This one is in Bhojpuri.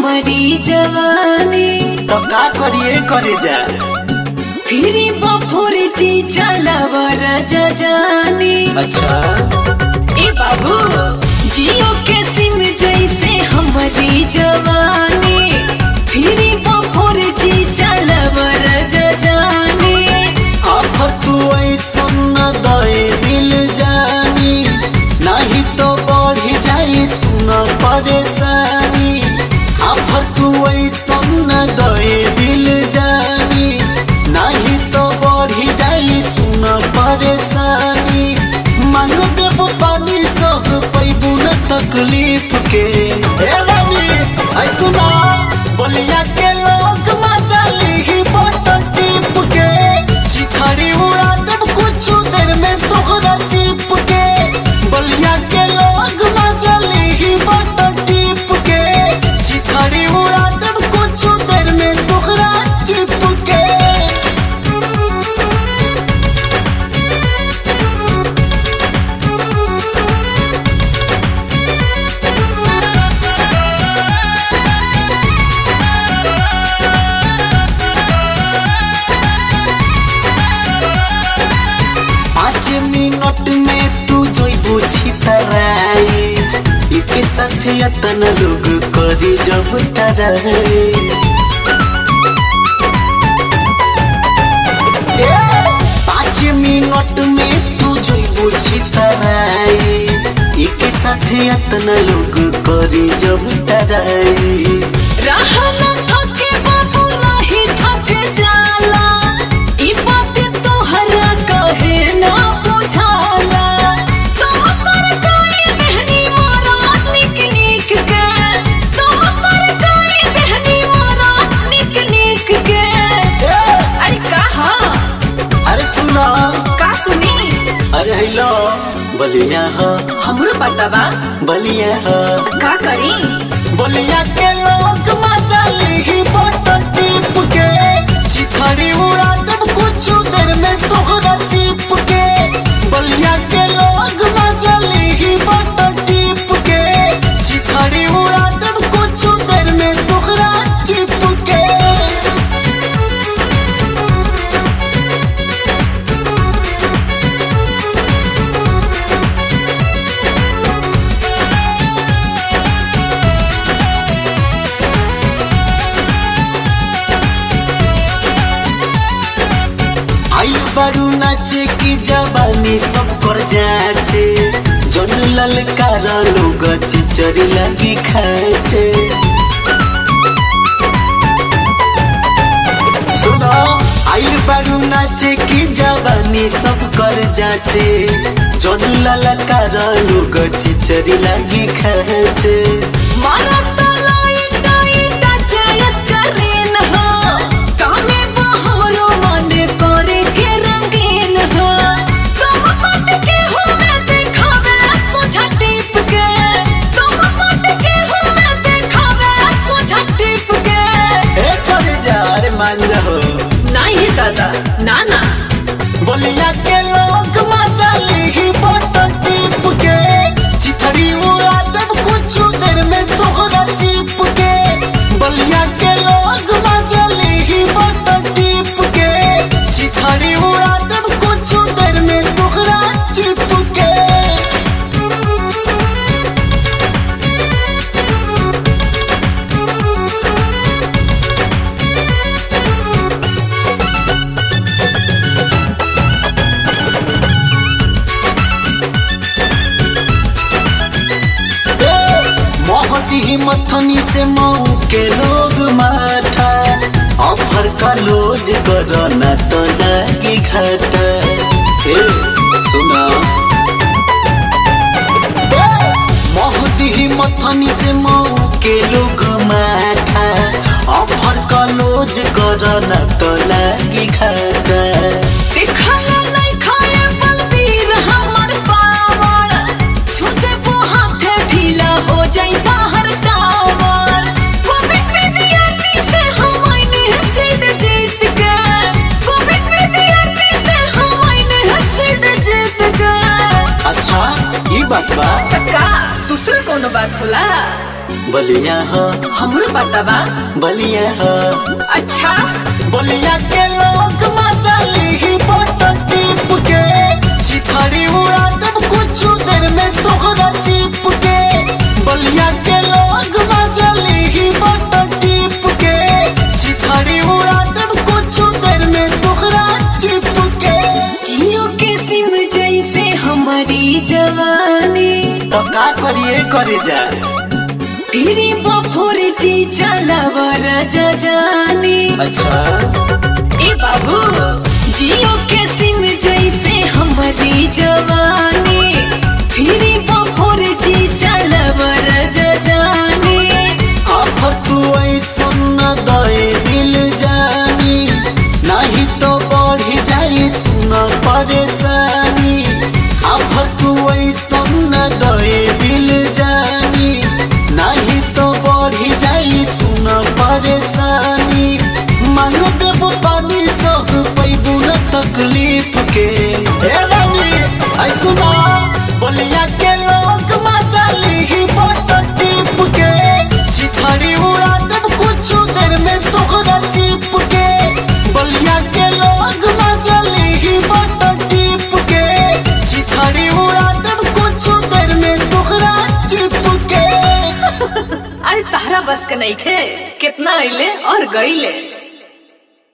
हमारी जवानी। तो का करिए करे जा फिरी बफोर जी चलावर जानी। अच्छा ए बाबू जियो के सिम जैसे हमारी जवानी। फिरी बफोर जी चलावर जानी। आफर तू ऐसा न दे दिल जानी, नहीं तो बढ़ जाई सुन परेशानी। आफर तू ऐसा न दे दिल जानी, नहीं तो बढ़ जाई सुन परेशानी। मांग देव पानी सब पैबू न तकलीफ के। ए रानी ऐ सुना बलिया के लोग मजा ली बटन टिप के। शिखरी उड़ा देव कुछ देर में तोहरा चिप के। बलिया के लोग मजा ली बटन टिप के। शिखरी उड़ा देव कुछ देर में तोहरा चिप के। मिनट में तू जोइबू छितराई, एक साथ यतन लोग करी जब टराई। 5 मिनट में तू जोइबू छितराई, एक साथ यतन लोग करी जब टराई। रहना थके बाबू नहीं थके जाला। ई बात तोहरा कहे ना बुझाला। तुम सरकारी देहनी मारा निक निक के। तुम सरकारी देहनी मारा निक निक के। अरे कहा अरे सुना का सुनी। अरे हेलो बलिया हो हमरो पता बा बलिया हो का करी। बलिया के लोग मजा ली बटन टिप के। शिखरी उड़ा देव कुछ देर में तोहरा चिप के। बलिया के लोग मजा ली बटन टिप के। शिखरी उड़ा देव कुछ देर में तोहरा चिप के। आयु बड़ू नाचे की जवानी सब कर जाचे। जन ललकार लोग चिचरी लगी खाचे। सुनो आयु बड़ू नाचे की जवानी सब कर जाचे। जन ललकार लोग चिचरी लगी खाचे। मारा तलाई टाई टचयस करेन हो। कामे बहरो मन करे के रंगीन हो। तुम पट के हो मैं देखावे सोझा टिप के। तुम पट के हो मैं देखावे सोझा टिप के। ए कर जा रे मान जा हो नहीं दादा ना ना। बलिया के लोग मजा ली बटन टिप के। चिथड़ी उड़ा देव कुछ देर में तोहरा चिप के। बलिया के लोग मजा ली बटन टिप के। चिथड़ी उड़ा देव कुछ देर में तोहरा चिप के। मोहती मथनी से मऊ के लोग माठा। ऑफर का लोज करो न तो लगी घाटा। ए सुना मोहती मथनी से मऊ के लोग माठा। ऑफर का लोज करो न तो लगी घाटा। दिखाना नहीं खाए बलबीर हमर पावर। छूते वो हाथे ढीला हो जाई बाहर टावर। कोविड विद्यार्थी से हम आईने सीध जीत के। कोविड विद्यार्थी से हम आईने सीध जीत के। अच्छा ई बात बा का दूसरा कोनो बात होला। बलिया हो हमरो पता बा। बलिया हो अच्छा बलिया के लोग मजा ली फोटो टिप के चिथड़ी उड़ा देब कुछ देर में तोहरा चिप के। बलिया के लोग मजा ली फोटो टिप के चिथड़ी उड़ा देब कुछ देर में तोहरा चिप के। जियो के सिम जैसे हमारी जवानी तो का करिए करे जा फिर बफोर जी चलावा राजा जानी। अच्छा ए बाबू जियो के सिम जैसे हमारी जवानी फिर बफोर जी चलावा राजा जानी। आफर तू ऐसा न दे दिल जानी नहीं तो बढ़ जाई सुना परेशानी। आफर तू ऐसा न दे दिल जानी नहीं तो बढ़ जाई सुना परेशानी। मांग देव पानी सब पैबू न तकलीफ के। ए रानी ऐ सुना बलिया के लोग मजा ली फोटो टिप के चिथड़ी उड़ा देब कुछ देर में तोहरा चिप के। बलिया के लोग मजा ली फोटो टिप के चिथड़ी उड़ा देब कुछ देर में तोहरा चिप के। अरे तहरा बस के नहीं खे कितना अइले और गईले।